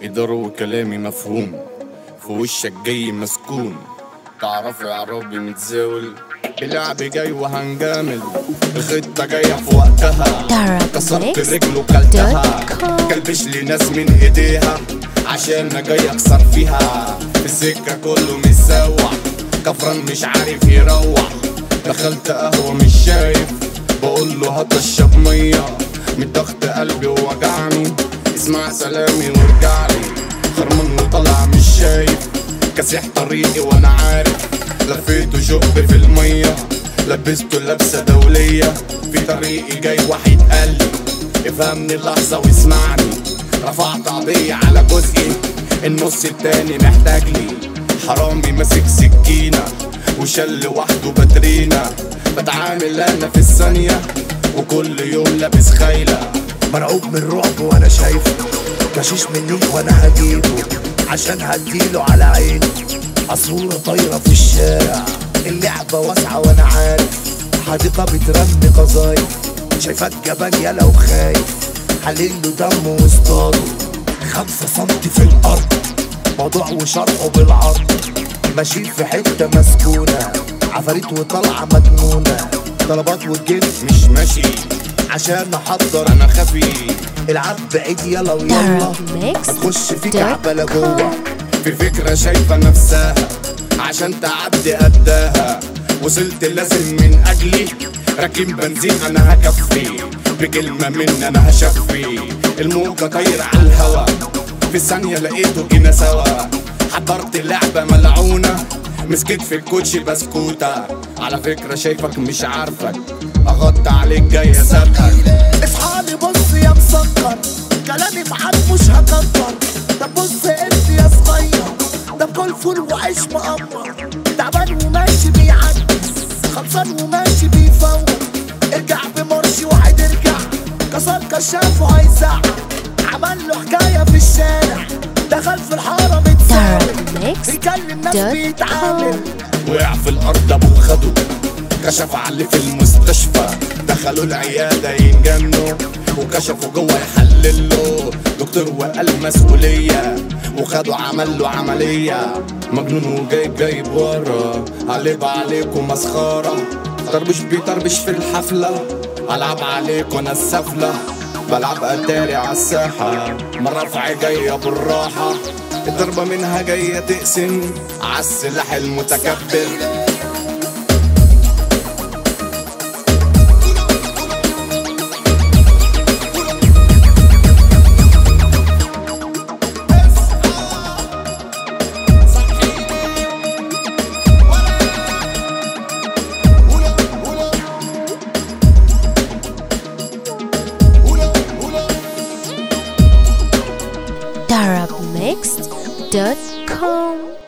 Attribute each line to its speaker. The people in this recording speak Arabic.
Speaker 1: يضروا كلامي مفهوم، في وشك جاي مسكون، تعرف يا عربي متزاول، اللعب جاي وهنجامل، الخطة جاية في وقتها، كسرت رجله كلتها، كلبش لي ناس من ايديها، عشان انا جاي اكسر فيها، في السكة كله مسوح، كفران مش عارف يروح، دخلت قهوة مش شايف، بقوله هتشرب مية، من ضغط قلبي ووجعني، اسمع سلامي وارجعلي، خرمان وطلع مش شايف، كاسح طريقي وانا عارف، لفيته جب في المية، لبسته لبسة دولية، في طريقي جاي واحد قالي افهمني اللحظة واسمعني، رفعت قضية على جزئي، النص التاني محتاج لي، حرامي ماسك سكينة وشل وحده باترينا، بتعامل انا في الثانية وكل يوم لابس خايلة،
Speaker 2: مرعوب من الرعب وانا شايفه، كشيش مني وانا هجيبه، عشان هديله على عيني، عصفورة طايرة في الشارع، اللعبة واسعة وانا عارف، حديقة بترمي قصايد، شايفاك جبان يالا وخايف، حليله دم واصطاده، 5 سنتي في الارض، موضوع وشرحه بالعرض، ماشي في حتة مسكونة، عفاريت وطلعة مجنونة، طلبات والجن
Speaker 1: مش ماشي
Speaker 2: عشان احضر،
Speaker 1: انا خفي،
Speaker 2: العب بعيد يلا ويلا، هتخش فيك عبالة جوه،
Speaker 1: في فكرة شايفة نفسها عشان تعدي قدها، وصلت لازم من اجلي راكب بنزين انا هكفي، بكلمة من انا هشفي، الموجة طايرة على الهوا، في ثانية لقيته جينا سوا، حضرت لعبة ملعونة، مسكت في الكوتشي بسكوتة، على فكرة شايفك مش عارفك، اغطى عليك جاي اسابقك،
Speaker 2: اصحالي بص يا مسكر، كلامي معاك مش هكتر، طب بص انت يا صغير، ده بكل فول وعيش مقمر، تعبان وماشي بيعكس، خلصان وماشي بيفوق، ارجع بمرشي واحد ارجع، كسر كشاف وهيزعق، عمل له حكاية في الشارع، دخل في الحارة متساوي، بيكلم ناس بيتعامل،
Speaker 1: وقع في الارض ابو خده، كشف عليه في المستشفى، دخلوا العيادة ينجنوا، وكشفوا جوه يحللوا، دكتور وقال مسؤولية، وخدوا عمل له عملية، مجنون وجايب ورا، قلب عليكم مسخرة، طربش بيطربش في الحفلة، ألعب عليكم أنا السفلة، بلعب أتاري عالساحة، مرافعي جاية بالراحة، الضربة منها جاية تقسم عالسلاح المتكبر.
Speaker 3: Arabmixed.com